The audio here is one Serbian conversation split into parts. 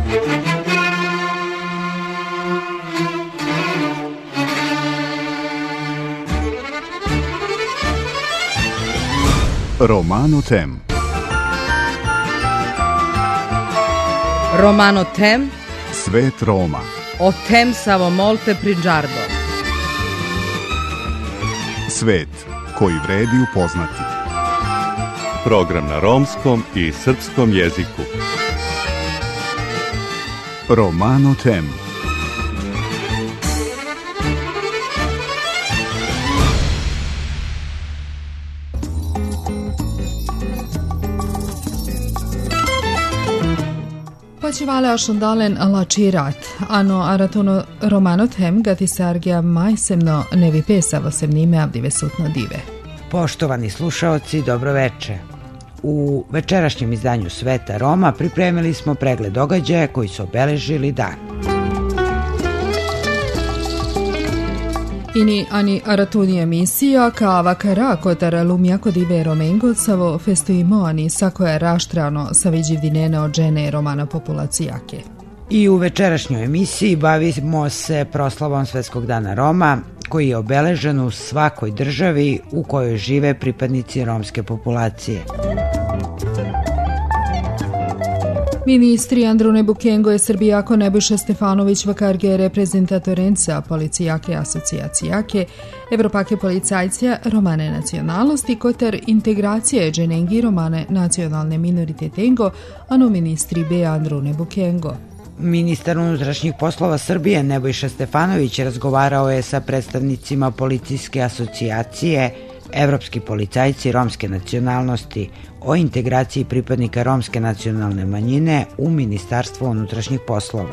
Romano Tem. Romano Tem. Svet Roma. O tem samo molte prigiardo. Svet koji vredi upoznati. Program na romskom i srpskom jeziku. Romano Tem. Facivale ascendalen alla cirat, ano aratono Romano Tem gatisargia majsemno nevi pesavo sem nime avdive sutno dive. Poštovani slušaoci, dobro veče. U večerašnjem izdanju Sveta Roma pripremili smo pregled događaja koji su obeležili dan. Ini ani aratuni emisija ka vakara kotara lumjako dive romengocavo festuimo ani sako je raštrano sa viđivdinene od žene romana populacijake. I u večerašnjoj emisiji bavimo se proslavom Svetskog dana Roma, koji je obeležen u svakoj državi u kojoj žive pripadnici romske populacije. Ministri Andrune Bukengo e Srbijako Nebojša Stefanović vakarge reprezentatorenca policijake asocijacijake, evropake policajcija romane nacionalnosti kotar integracije dženengi romane nacionalne minoritetengo, ano ministri be Andrune Bukengo. Ministar unutrašnjih poslova Srbije Nebojša Stefanović razgovarao je sa predstavnicima policijske asocijacije Evropski policajci romske nacionalnosti o integraciji pripadnika romske nacionalne manjine u Ministarstvo unutrašnjih poslova.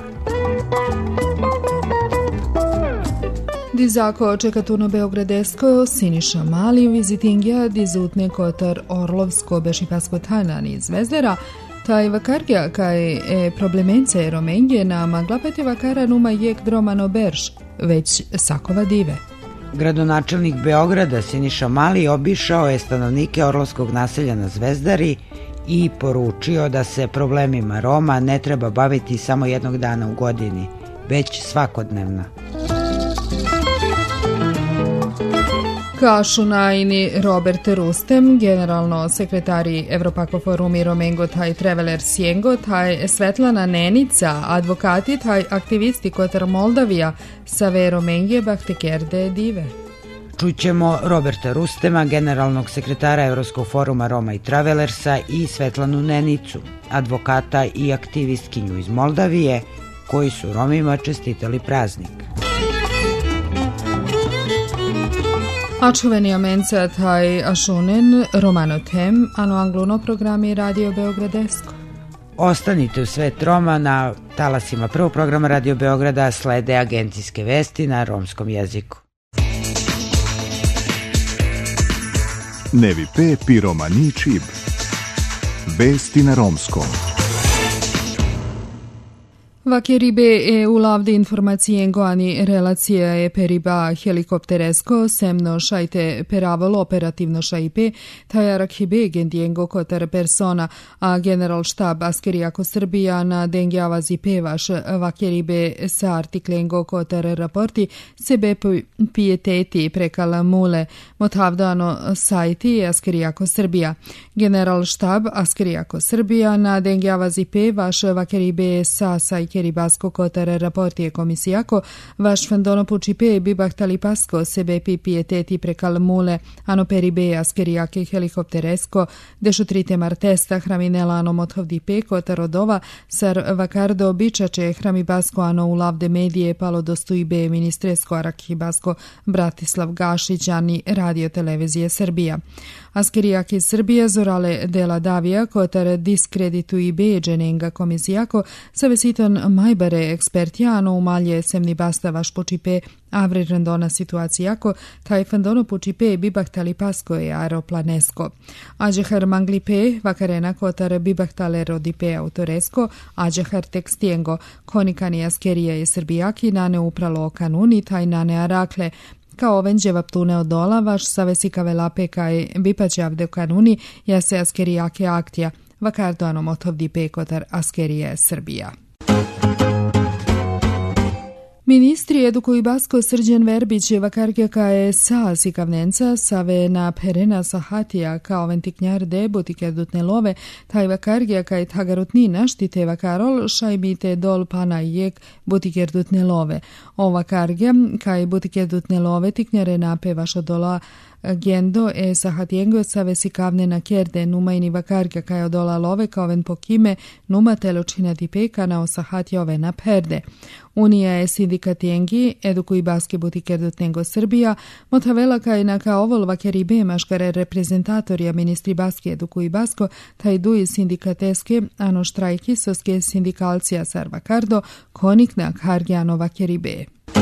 Dizako čekatuno Beogradesko Siniša Mali vizitingja dizutne kotar Orlovsko bešipasko tajnani iz Zvezdera, taj vakargja kaj problemence romengje na maglapete vakara numa jek dromano berš, već sakova dive. Gradonačelnik Beograda Siniša Mali obišao je stanovnike orlovskog naselja na Zvezdari i poručio da se problemima Roma ne treba baviti samo jednog dana u godini, već svakodnevno. Kažu najni Robert Rustem, generalno sekretari Evropako forumi Romengo taj Treveler Sjengo, taj Svetlana Nenica, advokati taj aktivisti kotar Moldavija, Save Romengije Bahtekerde Dive. Čućemo Roberta Rustema, generalnog sekretara Evropskog foruma Roma i Travelersa, i Svetlanu Nenicu, advokata i aktivistkinju iz Moldavije, koji su Romima čestitali praznik. Ačuveni menca taj ašunen Romano Tem, ano angluno programi Radio Beogradesko. Ostanite u Svet Roma, na talasima prvog programa Radio Beograda slede agencijske vesti na romskom jeziku. Nevi pe pi romani čib. Vesti na romskom. Vakeribe e ulavde informacijengo ani relacija je periba helikopteresko semno šajte peravolo operativno šajpe taj rakhibe gendijengo kotar persona a general štab askerijako Srbija na dengjava zipevaš vakeribe sa artiklengo kotar raporti sebe pijeteti prekala mule motavdano sajti askerijako Srbija. General štab askerijako Srbija na dengjava zipevaš vakeribe sa sajke Ribasko kotare raportije komisijako, vaš fandono pučipe bibah talipasko sebe pijeteti prekal mule, ano peribe askerijake helikopteresko, dešutrite martesta hraminela ano mothovdi pe kotarodova, sar vakardo bičače hramibasko ano ulavde medije palo dostujbe ministresko arakhibasko Bratislav Gašić ani radio televizije Srbija. Askerijake Srbija zorale dela davija kotar diskreditu i beđenenga komisijako sa vesiton majbare ekspertijano umalje semni basta vaš počipe avre randona situacijako taj fandono počipe bibah talipasko je aeroplanesko. Ađehar manglipe vakarena kotar bibah tale rodipe autoresko, ađehar tekstijengo konikani askerija je Srbijaki nane upralo kanuni taj nane arakle kao venđeva ptune od dola vaš savesikave lape kaj bipaće avde kanuni ja se askerijake aktija vakardo ano motovdi pe kotar askerije Srbija. Ministri edukuju Basko Srđan Verbić vakargeka je sa sikavnenca save na perena sahatija kao ventiknjar de butikerdutne love, taj vakargeka je tagarutni naštite vakarol šajbite dol pana jek butikerdutne love. O vakarge kaj butikerdutne love tiknjare nape vaša dola Gendo e sahatiengo save sikavne na kerde numajni vakarga kaj odola love kaoven pokime numa teločina dipeka na osahatja ove na perde. Unija je sindikatiengi edukuj baske butikerdutnego Srbija, motavela kaj na kaovol vakeribe maškare reprezentatorija ministri baske edukuj basko, taj duji sindikateske ano štrajki soske sindikalcija sar vakardo, konik na kargjano vakeribe.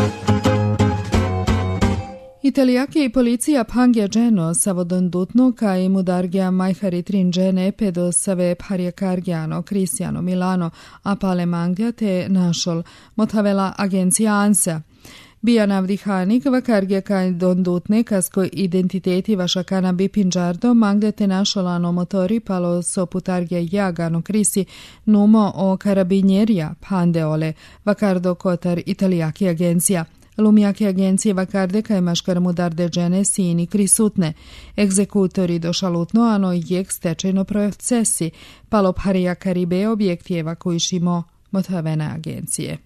Italijaki i policija pangja dženo savodondutno kaj mudargja majhari trin džene pedo save parja kargjano, Cristiano Milano, a pale manglja te našol, motavela agencija ANSA. Bija navdihanik vakargja kaj dondutne kasko identiteti vaša kanabi pinđardo manglete našolano motori palo so putargja jagano krisi numo o karabinjerija pandeole, vakardo kotar Italijaki agencija. Lumjaki agencije vakarde kaj maškar mudarde džene sini krisutne. Egzekutori došalutno ano jek stečajno procesi. Palo parija karibe objekti evakuišimo motavene agencije.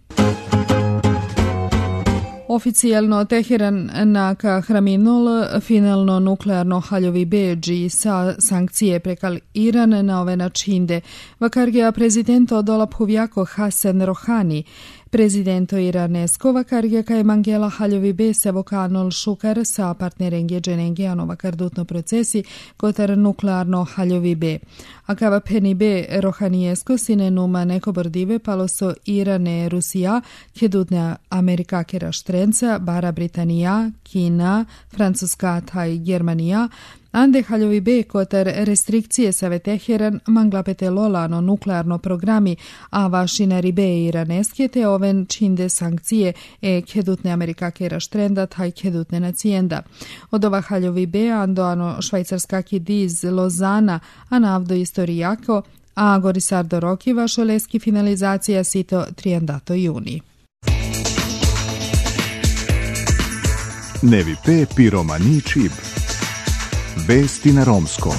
Oficijalno Teheran naka hraminul finalno nuklearno haljovi beđi sa sankcije prekal Iran na ove načinde. Vakargija prezidento dolaphovjako Hasan Rohani, prezidento iranesko vakargija kaj mangela haljovi be se vokanol šukar sa partnerengje dženengijano vakardutno procesi kotar nuklearno haljovi be. A kava peni be Rohanijesko sine numa neko bordive palo so Irane Rusija, kedutne Amerika kera štrenca, bara Britanija, Kina, Francuska taj Germanija, ande haljovi be kotar restrikcije save Teheran manglapete lolano nuklearno programi, a vašinari be iraneske te oven činde sankcije kedutne Amerika kera štrenda taj kedutne nacijenda. Od ova haljovi be ando ano švajcarska kidiz Lozana, a navdo istorijako, a gorisardo roki vašoleski finalizacija sito triandato juni. Nevi pe piromani čib. Vesti na romskom.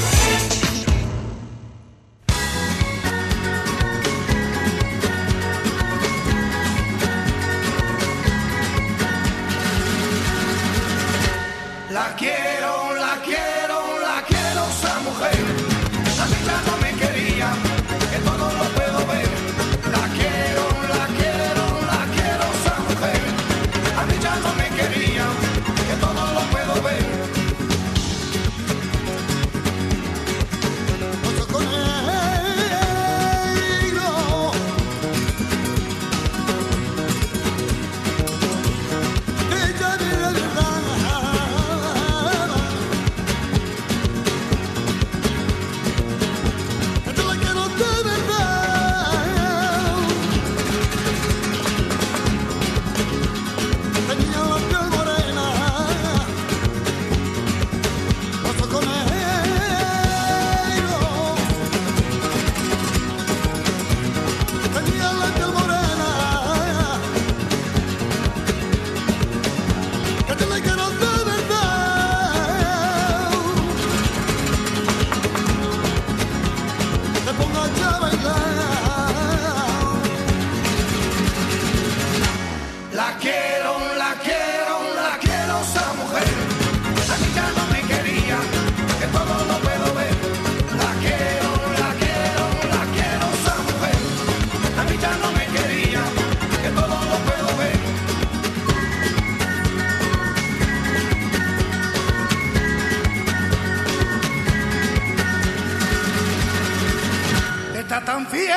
Tan fiero,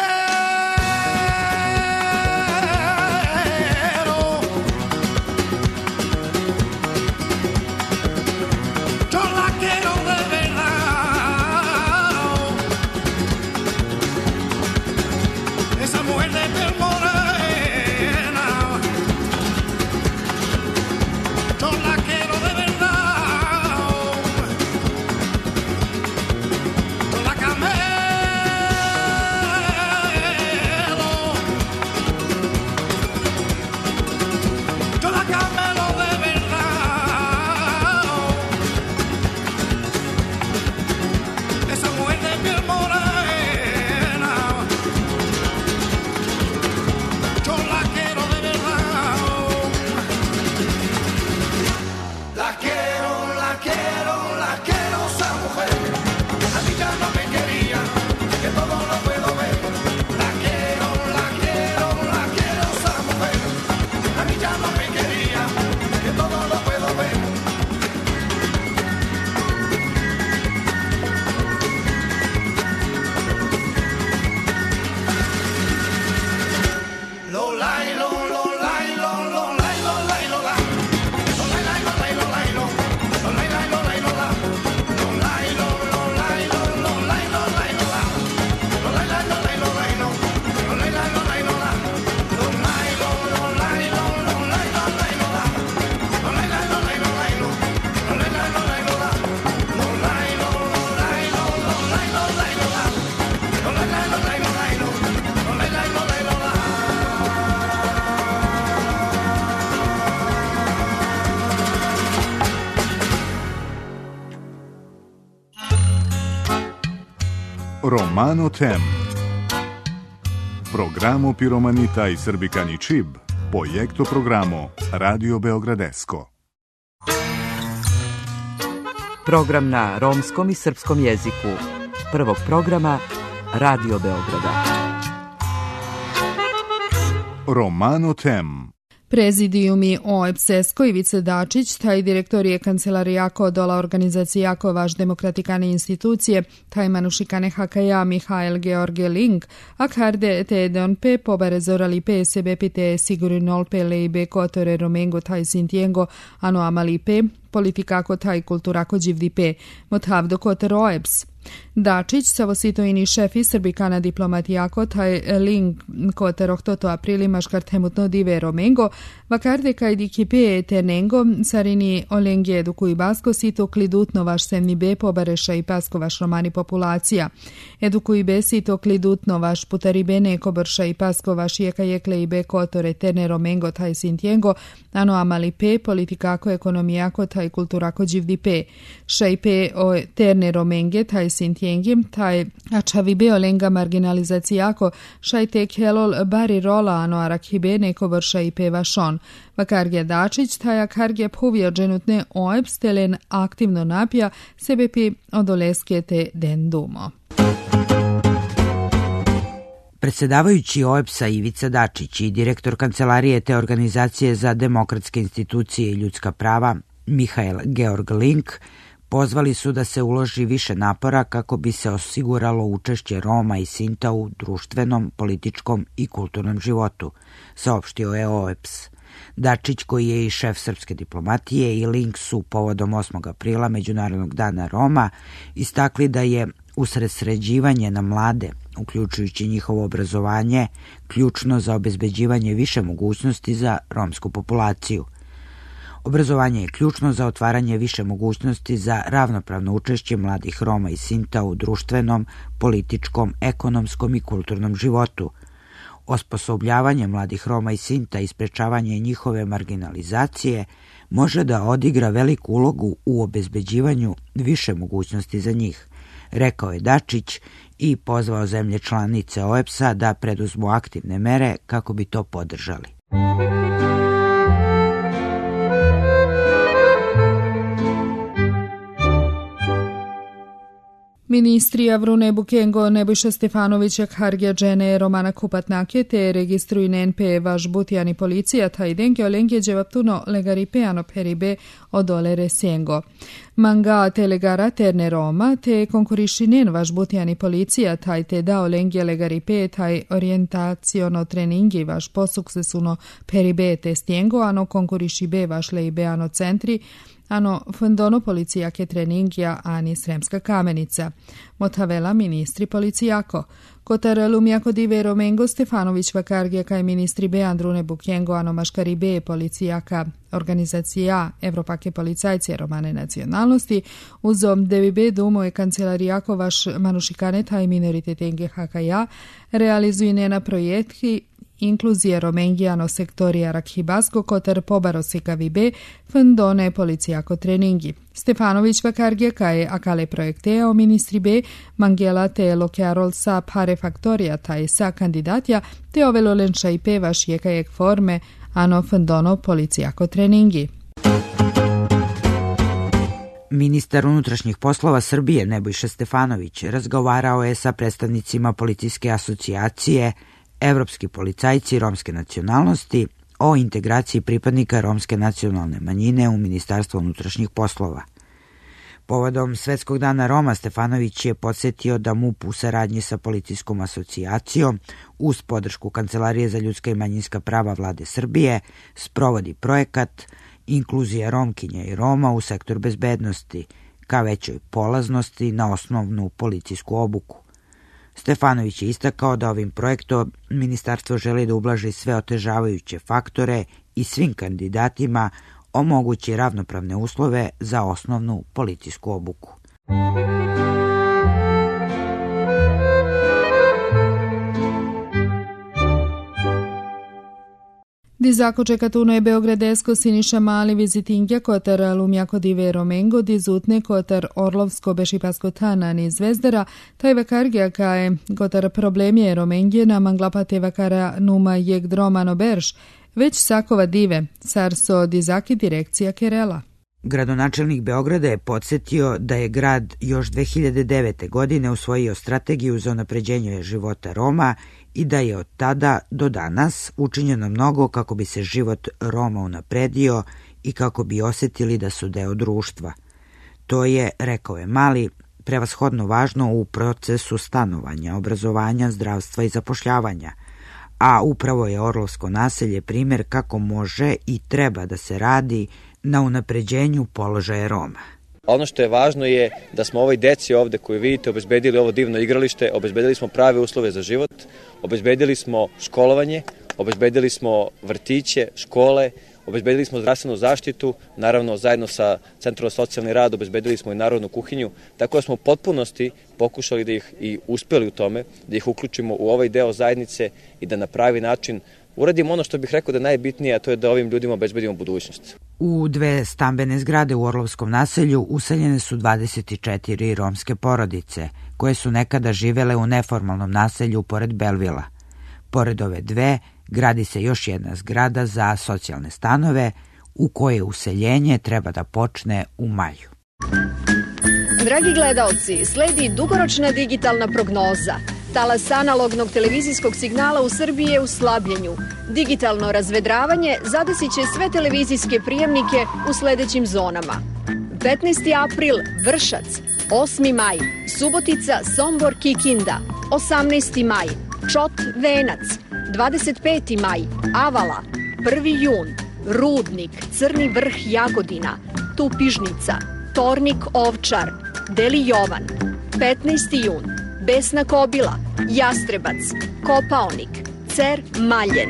yo la quiero de verdad, esa mujer de piel morena, yo la quiero de verdad, yo la camé. Romano Tem. Programo Piromanita i Srbikani Čib, projekto programo Radio Beogradesko. Program na romskom i srpskom jeziku prvog programa Radio Beograda. Romano Tem. Prezidijumi OEBS-esko Ivice Dačić, taj direktorije Kancelarijako dola organizacijako vaš demokratikane institucije, taj manušikane hakaja Mihael George Link, ak harde te donpe pobarezorali pe sebepite sigurinolpe leibe kotore romengo taj sintiengo ano amalipe, politikako taj kulturako đivdipe, mothavdo koter OEBS. Dačić, savositoini šefi Srbikana diplomatijako, taj link koter 8 aprili maškar temutno dive romengo, vakarde kaj dikipe tenengo, sarini olengje edukuj basko sito klidutno vaš semni be pobareša i pasko vaš romani populacija. Edukuj be sito klidutno vaš putari be neko brša i pasko vaš jeka jekle i be kotore terne romengo taj sintiengo, ano amali pe politikako ekonomijako taj kulturako đivdipe. Šajpe o terne romenge taj sintiengi, taj ačavibe olenga marginalizacijako, šajte kelol bari rola ano arakhibe neko vrša i peva šon. Vakarge Dačić, taj akarge povija dženutne OEBS telen aktivno napija sebepi odoleskete den dumo. Predsjedavajući OEBS-a Ivica Dačić i direktor Kancelarije te organizacije za demokratske institucije i ljudska prava Mihael Georg Link pozvali su da se uloži više napora kako bi se osiguralo učešće Roma i Sinta u društvenom, političkom i kulturnom životu, saopštio je OEBS. Dačić, koji je i šef srpske diplomatije, i Link su povodom 8. aprila Međunarodnog dana Roma istakli da je usredsređivanje na mlade, uključujući njihovo obrazovanje, ključno za obezbeđivanje više mogućnosti za romsku populaciju. Obrazovanje je ključno za otvaranje više mogućnosti za ravnopravno učešće mladih Roma i Sinta u društvenom, političkom, ekonomskom i kulturnom životu. Osposobljavanje mladih Roma i Sinta i sprečavanje njihove marginalizacije može da odigra veliku ulogu u obezbeđivanju više mogućnosti za njih, rekao je Dačić i pozvao zemlje članice OEBS-a da preduzmu aktivne mere kako bi to podržali. Ministri Avrune Bukengo, Nebojša Stefanović, Hargija Džene, Romana Kupatnake te registruj NP vaš butijani policija taj denke olengje dževaptuno legaripeano peribe odolere sengo. Manga te legara terne Roma te konkurišinen vaš butijani policija taj te da olengje legaripe taj orientaciono treningi vaš posuksesuno peribe te stjengo ano konkurišibe vaš leibeano centri ano fondono policijake treningija ani Sremska kamenica. Motavela ministri policijako. Kotar lumijako dive Romengo Stefanović vakargija kaj ministri be Andrune Bukjengo ano maškari be policijaka organizacija Evropake policajce romane nacionalnosti uzom devibe dumo je kancelarijako vaš manušikane taj minoritetenge hakaja realizujene na projekti inkluzije romengijano sektorija Rakhibasko kotar pobarosika vibe fondone policijako treningi. Stefanović vakargija kaj akale projekteo ministri be Mangela te lokearol sa pare faktorija taj sa kandidatja te ovelo lenča i pevaš jekajek forme ano fondono policijako treningi. Ministar unutrašnjih poslova Srbije Nebojša Stefanović razgovarao je sa predstavnicima policijske asocijacije Evropski policajci romske nacionalnosti o integraciji pripadnika romske nacionalne manjine u Ministarstvo unutrašnjih poslova. Povodom Svetskog dana Roma Stefanović je podsjetio da MUP u saradnji sa policijskom asocijacijom uz podršku Kancelarije za ljudska i manjinska prava Vlade Srbije sprovodi projekat Inkluzija Romkinja i Roma u sektor bezbednosti ka većoj polaznosti na osnovnu policijsku obuku. Stefanović je istakao da ovim projektom ministarstvo želi da ublaži sve otežavajuće faktore i svim kandidatima omogući ravnopravne uslove za osnovnu policijsku obuku. Di zakočekatuno je Beogradesko Siniša Mali vizitinja kotar lumjako dive Romengo di zutne kotar Orlovsko bešipasko tanani zvezdara, taj vakargija kaje kotar problemje Romengijena manglapate vakara numa jeg dromano berš, već sakova dive, sarso dizaki direkcija Kerela. Gradonačelnik Beograda je podsjetio da je grad još 2009. godine usvojio strategiju za unapređenje života Roma i da je od tada do danas učinjeno mnogo kako bi se život Roma unapredio i kako bi osjetili da su deo društva. To je, rekao je Mali, prevashodno važno u procesu stanovanja, obrazovanja, zdravstva i zapošljavanja, a upravo je Orlovsko naselje primjer kako može i treba da se radi na unapređenju položaja Roma. Ono što je važno je da smo ovoj deci ovde koju vidite obezbedili ovo divno igralište, obezbedili smo prave uslove za život, obezbedili smo školovanje, obezbedili smo vrtiće, škole, obezbedili smo zdravstvenu zaštitu, naravno zajedno sa Centrom za socijalni rad obezbedili smo i narodnu kuhinju, tako da smo u potpunosti pokušali da ih i uspeli u tome, da ih uključimo u ovaj deo zajednice i da na pravi način uradimo ono što bih rekao da je najbitnije, a to je da ovim ljudima obezbedimo budućnost. U 2 stambene zgrade u Orlovskom naselju useljene su 24 romske porodice, koje su nekada živele u neformalnom naselju pored Belvila. Pored ove 2 gradi se još jedna zgrada za socijalne stanove, u koje useljenje treba da počne u maju. Dragi gledaoci, sledi dugoročna digitalna prognoza. Talas analognog televizijskog signala u Srbiji je u slabljenju. Digitalno razvedravanje zadesit će sve televizijske prijemnike u sledećim zonama. 15. april Vršac, 8. maj Subotica, Sombor, Kikinda, 18. maj Čot, Venac, 25. maj Avala, 1. jun Rudnik, Crni vrh, Jagodina, Tupižnica, Tornik, Ovčar, Deli Jovan, 15. jun Besna Kobila, Jastrebac, Kopaonik, Cer, Maljen.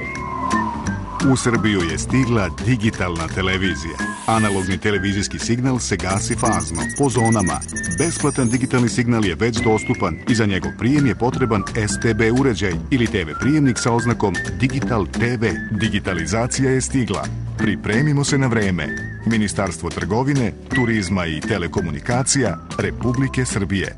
U Srbiju je stigla digitalna televizija. Analogni televizijski signal se gasi fazno, po zonama. Besplatan digitalni signal je već dostupan i za njegov prijem je potreban STB uređaj ili TV prijemnik sa oznakom Digital TV. Digitalizacija je stigla. Pripremimo se na vreme. Ministarstvo trgovine, turizma i telekomunikacija Republike Srbije.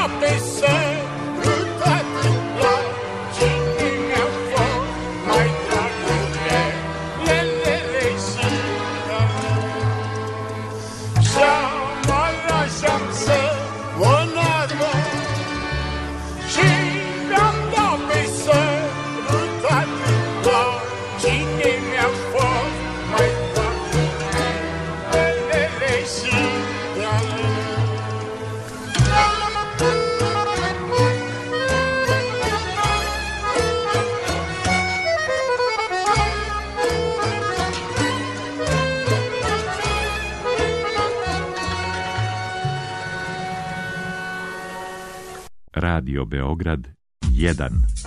Radio Beograd 1.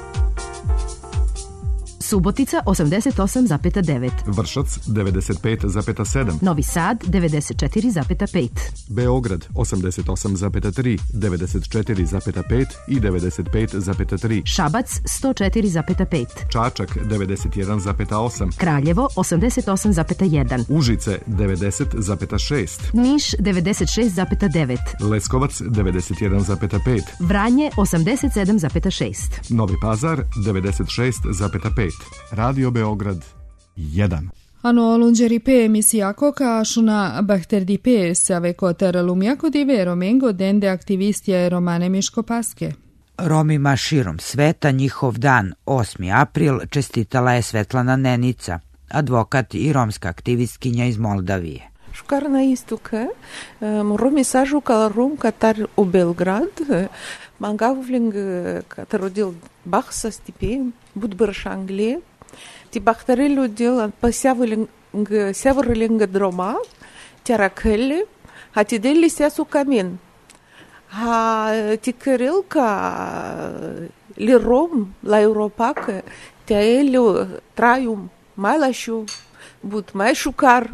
Subotica 88,9. Vršac 95,7. Novi Sad 94,5. Beograd 88,3, 94,5 i 95,3. Šabac 104,5. Čačak 91,8. Kraljevo 88,1. Užice 90,6. Niš 96,9. Leskovac 91,5. Vranje 87,6. Novi Pazar 96,5. Radio Beograd 1. Ano lunđeripe emisijako kašuna bahterdipe save kotar lumjako dive romengo dende aktivistije Romane Miško Paske. Romima širom sveta njihov dan 8. april čestitala je Svetlana Nenica, advokat i romska aktivistkinja iz Moldavije. Шукарна истука, роми сажу каларум катар у Белград, мангавлинг катародил бахса степи, будбарш Англия, ти бахтари людил пасявлинг северлинг дрома, тяракелли, а ти дели сясу камин. А ти кирилка ли ром ла Европака, тяелю траюм майлашу, буд май шукар.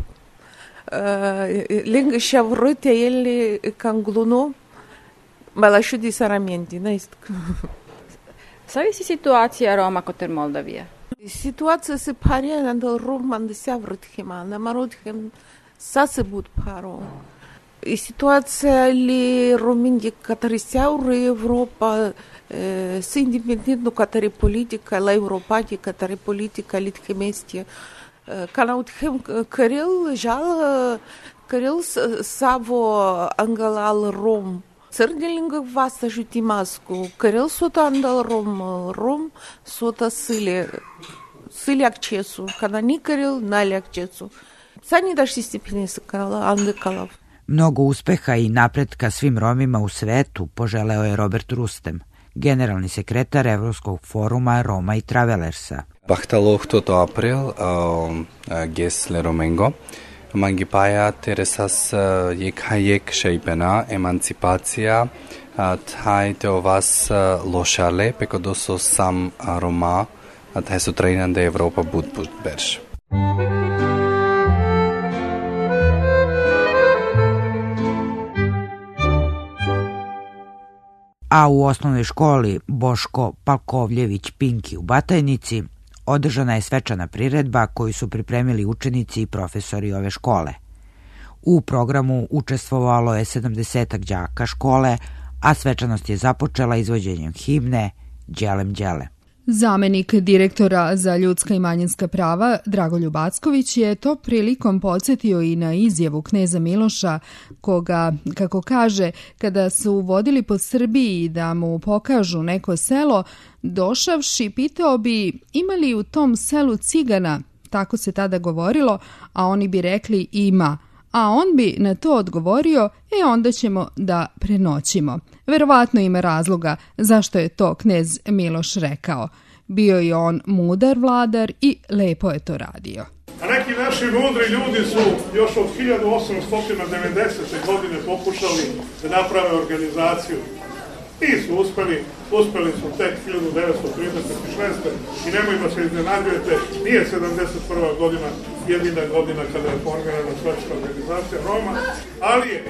Lângă și-a vrut ele canglunu, malašu di Saramendi, naist. Savisi situacija Roma koter Moldavije? Situacija se parija na Roman da se vrut hima, na marut him sa se bud paro. I situacija li romini kateri seaură Europa, se independentno kateri politika, la Europati kateri politika litkemestie, Канаутхем Кирил жал Кирил саво ангалал ром. Църгелинга васа жути маску. Кирил сота андал ром сота сили акчесу. Канани Кирил нали акчесу. Сани даш си степени са канала андекалав. Mnogo uspeha i napretka svim Romima u svetu poželeo je Robert Rustem, generalni sekretar Evropskog foruma Roma i Travelersa. Bachtalog 8 april gesle Romengo. Mangipaya teresas yek sheipena emancipacija thai teovas lošale pekodoso sam Roma thai sutrainan de Europa budbud berš. A u osnovnoj školi Boško Palkovljević Pinki u Batajnici održana je svečana priredba koju su pripremili učenici i profesori ove škole. U programu učestvovalo je 70 đaka škole, a svečanost je započela izvođenjem himne Đelem Đele. Zamenik direktora za ljudska i manjinska prava Dragoljub Acković je to prilikom podsjetio i na izjavu kneza Miloša, koga, kako kaže, kada su vodili po Srbiji da mu pokažu neko selo, došavši pitao bi ima li u tom selu cigana, tako se tada govorilo, a oni bi rekli ima, a on bi na to odgovorio, onda ćemo da prenoćimo. Verovatno ima razloga zašto je to knez Miloš rekao. Bio je on mudar vladar i lepo je to radio. A neki naši mudri ljudi su još od 1890. godine pokušali da naprave organizaciju. Nisu uspeli su tek 1936. I nemojmo se iznenađujete, nije 71. godina jedina godina kada je formirana svetska organizacija Roma, ali je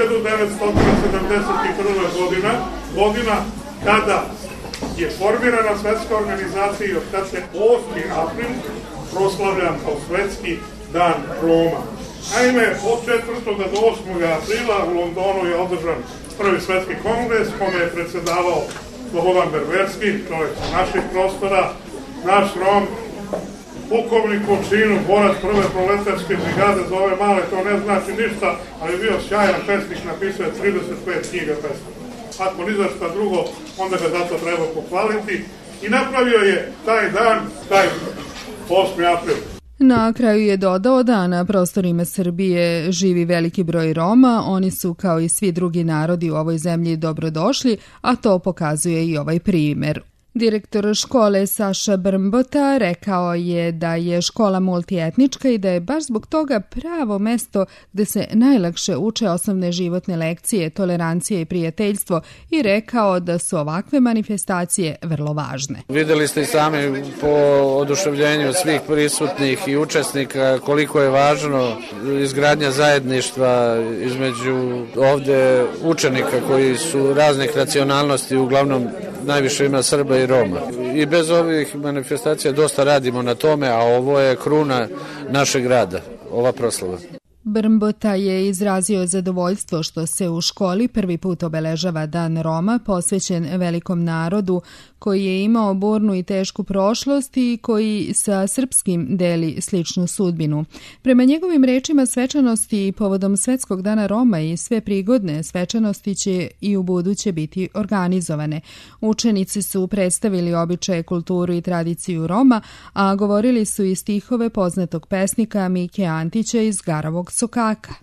1971. godina kada je formirana svetska organizacija i od kada se 8. april proslavljam kao svetski dan Roma. Naime, od 4. do 8. aprila u Londonu je održan Prvi svetski kongres, kome je predsedavao Slobodan Berberski, čovjek sa naših prostora, naš Rom, pukovnik u činu, borac prve proletarske brigade, za ove male to ne znači ništa, ali bio sjajan pesnik, napisao je 35 knjiga pesnika. Ako ni za šta drugo, onda ga zato treba pohvaliti. I napravio je taj dan, taj 8. april. Na kraju je dodao da na prostorima Srbije živi veliki broj Roma, oni su kao i svi drugi narodi u ovoj zemlji dobrodošli, a to pokazuje i ovaj primjer. Direktor škole Saša Brmbota rekao je da je škola multietnička i da je baš zbog toga pravo mesto gde se najlakše uče osnovne životne lekcije, tolerancije i prijateljstvo i rekao da su ovakve manifestacije vrlo važne. Videli ste i sami po oduševljenju svih prisutnih i učesnika koliko je važno izgradnja zajedništva između ovde učenika koji su raznih nacionalnosti, uglavnom najviše ima Srba i Roma. I bez ovih manifestacija dosta radimo na tome, a ovo je kruna našeg rada, ova proslava. Brmbota je izrazio zadovoljstvo što se u školi prvi put obeležava Dan Roma, posvećen velikom narodu koji je imao burnu i tešku prošlost i koji sa srpskim deli sličnu sudbinu. Prema njegovim rečima, svečanosti povodom Svetskog dana Roma i sve prigodne svečanosti će i u buduće biti organizovane. Učenici su predstavili običaje, kulturu i tradiciju Roma, a govorili su i stihove poznatog pesnika Mike Antića iz Garavog Sokaka.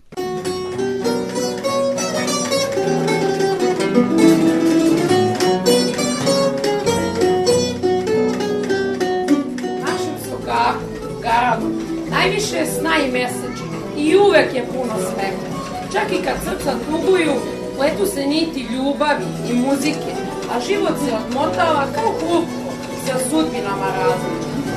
Najviše je sna i meseči i uvek je puno smeha. Čak i kad srca tuguju, pletu se niti ljubavi i muzike, a život se odmotava kao klupko sa sudbinama različitih.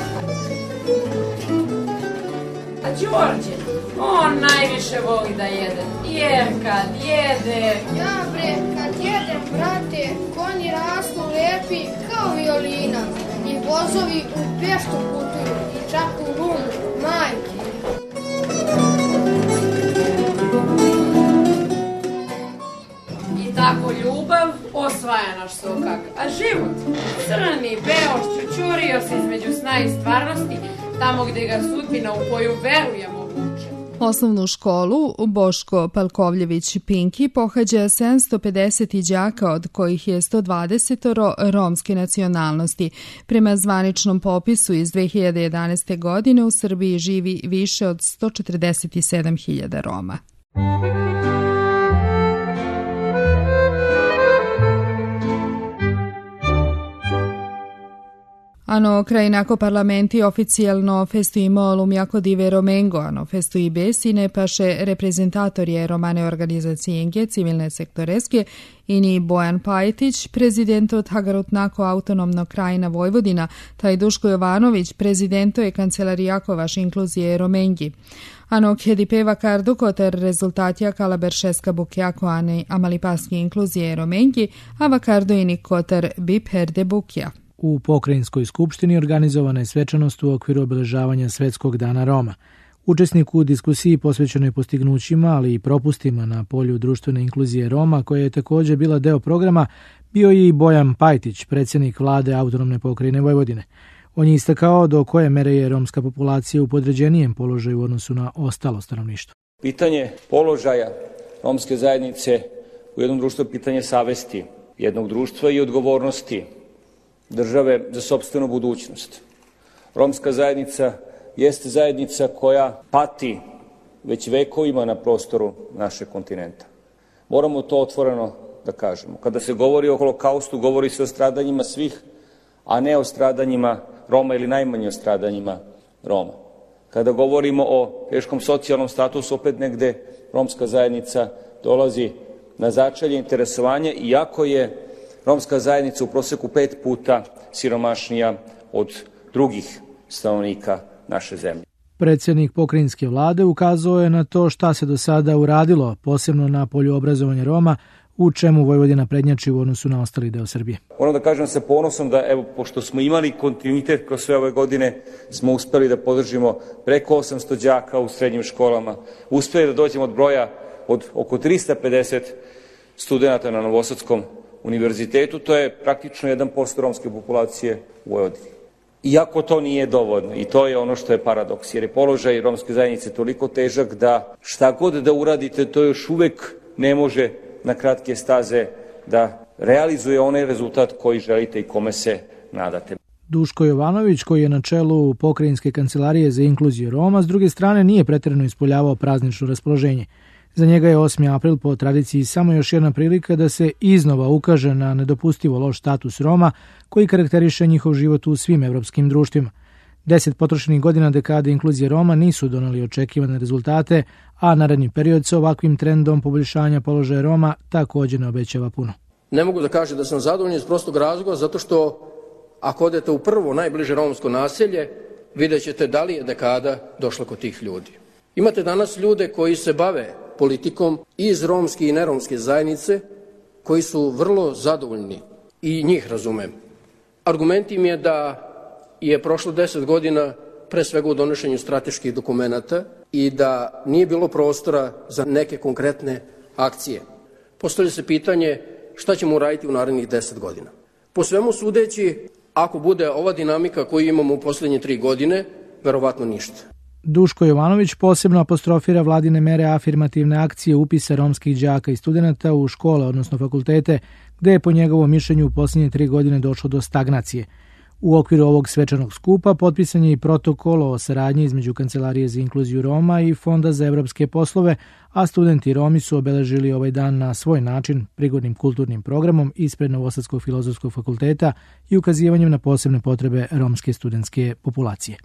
A Đorđe, on najviše voli da jede, jer kad jede... Ja bre, kad jedem, brate, konji rastu lepi kao violina i vozovi u Peštu putuju i čak u Rumu, majke. I tako ljubav osvaja naš Sokak, a život, crni, beo, šćućurio se između sna i stvarnosti, tamo gde ga sudbina u koju verujemo vuče. Osnovnu školu Boško Palkovljević Pinki pohađa 750 đaka, od kojih je 120 romske nacionalnosti. Prema zvaničnom popisu iz 2011. godine u Srbiji živi više od 147.000 Roma. Ano krajinako parlamenti oficijalno festuimo lumjako dive Romengo, ano festui besine paše reprezentatorje romane organizacijenge civilne sektoreske ini Bojan Pajtić, prezidento Tagarutnako autonomno krajina Vojvodina, taj Duško Jovanović, prezidento je kancelarijako vaš inkluzije Romengi. Ano kjedi peva kardukoter rezultatja kalaberšeska bukjako ane amalipaski inkluzije Romengi, a vakardo ini koter bip herde bukja. U Pokrajinskoj skupštini organizovana je svečanost u okviru obeležavanja Svetskog dana Roma. Učesnik u diskusiji posvećenoj postignućima, ali i propustima na polju društvene inkluzije Roma, koja je također bila deo programa, bio je i Bojan Pajtić, predsjednik vlade autonomne pokrajine Vojvodine. On je istakao do koje mere je romska populacija u podređenijem položaju u odnosu na ostalo stanovništvo. Pitanje položaja romske zajednice u jednom društvu je pitanje savesti jednog društva i odgovornosti države za sopstvenu budućnost. Romska zajednica jeste zajednica koja pati već vekovima na prostoru našeg kontinenta. Moramo to otvoreno da kažemo. Kada se govori o holokaustu, govori se o stradanjima svih, a ne o stradanjima Roma ili najmanje o stradanjima Roma. Kada govorimo o teškom socijalnom statusu, opet negde romska zajednica dolazi na začelje interesovanja, iako je romska zajednica u proseku 5 puta siromašnija od drugih stanovnika naše zemlje. Predsjednik pokrajinske vlade ukazao je na to šta se do sada uradilo, posebno na polju obrazovanja Roma, u čemu Vojvodina prednjači u odnosu na ostali deo Srbije. Moram da kažem sa ponosom da, evo, pošto smo imali kontinuitet kroz sve ove godine, smo uspeli da podržimo preko 800 đaka u srednjim školama, uspeli da dođemo od broja od oko 350 studenta na Novosadskom univerzitetu, to je praktično 1% romske populacije u Vojvodini. Iako to nije dovoljno i to je ono što je paradoks, jer je položaj romske zajednice toliko težak da šta god da uradite, to još uvek ne može na kratke staze da realizuje onaj rezultat koji želite i kome se nadate. Duško Jovanović, koji je na čelu Pokrajinske kancelarije za inkluziju Roma, s druge strane nije pretjerano ispoljavao praznično raspoloženje. Za njega je 8. april po tradiciji samo još jedna prilika da se iznova ukaže na nedopustivo loš status Roma koji karakteriše njihov život u svim evropskim društvima. 10 potrošenih godina dekade inkluzije Roma nisu doneli očekivane rezultate, a naredni period sa ovakvim trendom poboljšanja položaja Roma također ne obećava puno. Ne mogu da kažem da sam zadovoljan iz prostog razloga, zato što ako odete u prvo najbliže romsko naselje, vidjet ćete da li je dekada došla kod tih ljudi. Imate danas ljude koji se bave politikom iz romske i neromske zajednice, koji su vrlo zadovoljni i njih razumem. Argument im je da je prošlo 10 godina pre svega u donošenju strateških dokumenata i da nije bilo prostora za neke konkretne akcije. Postavlja se pitanje šta ćemo uraditi u narednih 10 godina. Po svemu sudeći, ako bude ova dinamika koju imamo u posljednje 3 godine, verovatno ništa. Duško Jovanović posebno apostrofira vladine mere afirmativne akcije upisa romskih đaka i studenata u škole, odnosno fakultete, gde je po njegovom mišljenju u posljednje 3 godine došlo do stagnacije. U okviru ovog svečanog skupa potpisan je i protokol o saradnji između Kancelarije za inkluziju Roma i Fonda za evropske poslove, a studenti Romi su obeležili ovaj dan na svoj način prigodnim kulturnim programom ispred Novosadskog filozofskog fakulteta i ukazivanjem na posebne potrebe romske studentske populacije.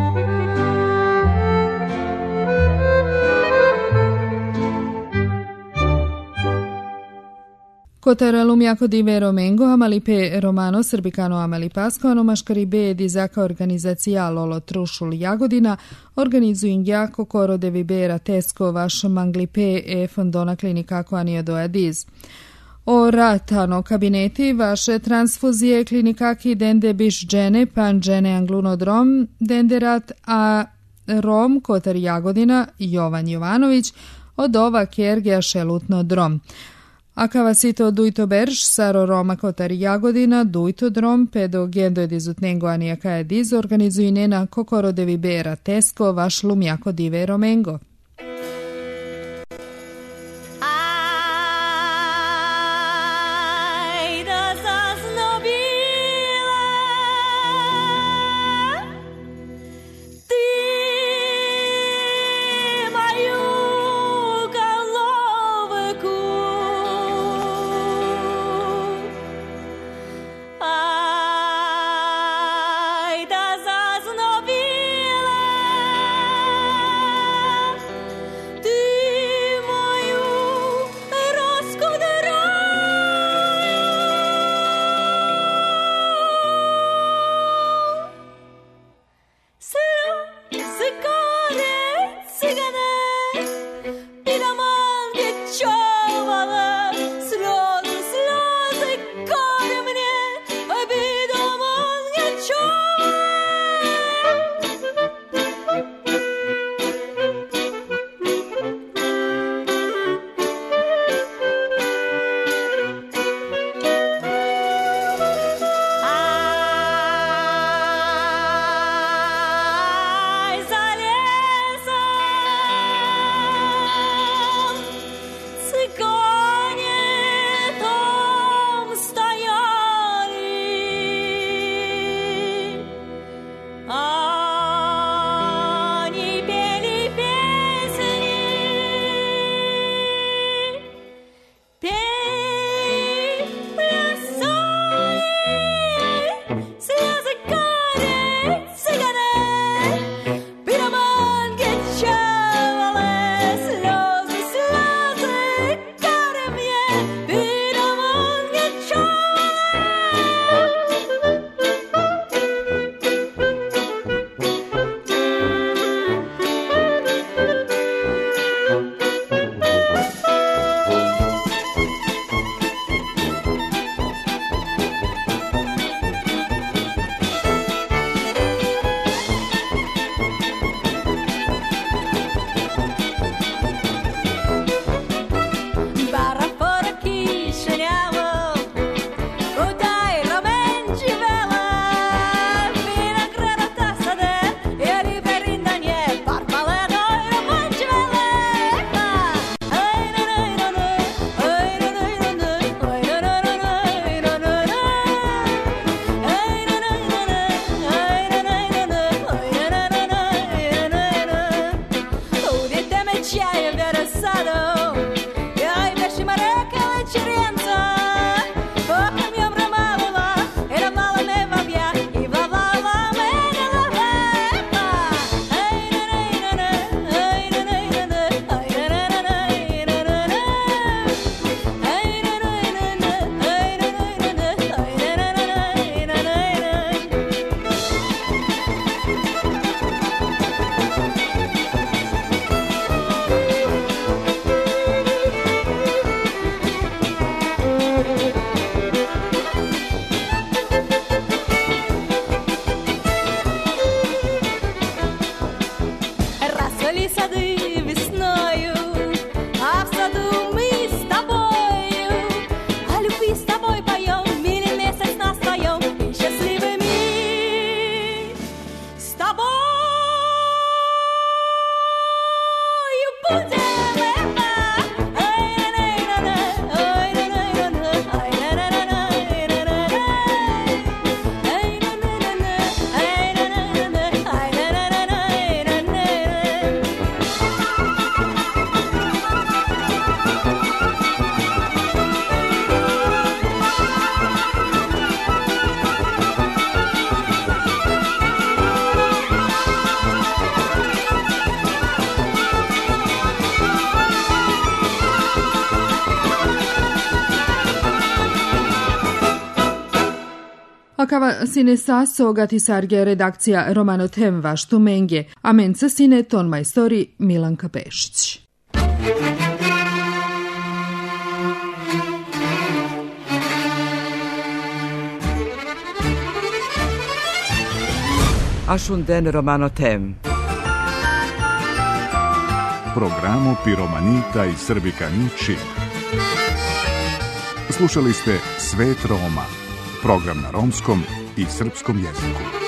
Kotara Lumiako Divero Mengo, Amalipe Romano, Srbikano Amalipasko, Anomaškaribe Dizaka organizacija Lolo Trušul Jagodina, organizuju jako Koro de Vibera Tesko Vaš Manglipe e Fondona Klinikako Aniodo Adiz. O ratano kabineti vaše transfuzije klinikaki dende biš džene pan džene anglunodrom denderat a Rom Kotar Jagodina Jovan Jovanović od ova kergija šelutno drom. A kavasito dujto berš, saro Roma Kotar Jagodina, dujto drom, pedo gendo edizutnengo anijaka ediz, organizuju nena Kokoro de Vibera Tesko, vaš Lumiako Dive Romengo. Akava sine saso gatisarge redakcija Romano Temva Štumenge, a menca sine ton majstori Milanka Pešić. Ashunden Romano Tem. Programo Piromanita i Srbikanići. Slušali ste Svet Roma, program na romskom i srpskom jeziku.